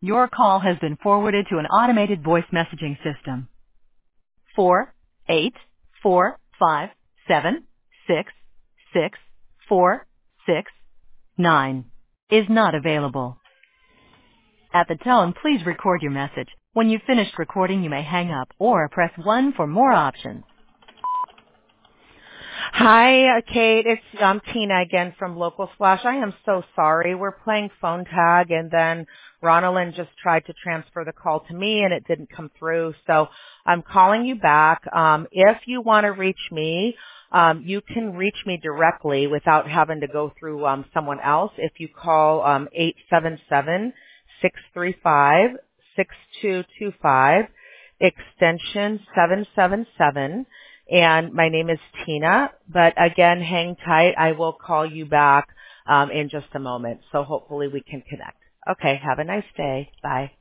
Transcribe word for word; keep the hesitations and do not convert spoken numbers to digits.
Your call has been forwarded to an automated voice messaging system. Four eight four five seven six six four six nine is not available. At the tone, please record your message. When you've finished recording, you may hang up or press one for more options. Hi, uh, Kate. It's um, Tina again from Local Splash. I am so sorry. We're playing phone tag, and then Ronalyn just tried to transfer the call to me, and it didn't come through. So I'm calling you back. Um, if you want to reach me, um, you can reach me directly without having to go through um, someone else. If you call um, eight seven seven, six three five, six two two five, extension seven seven seven. And my name is Tina, but again, hang tight. I will call you back um, in just a moment. So hopefully we can connect. Okay, have a nice day. Bye.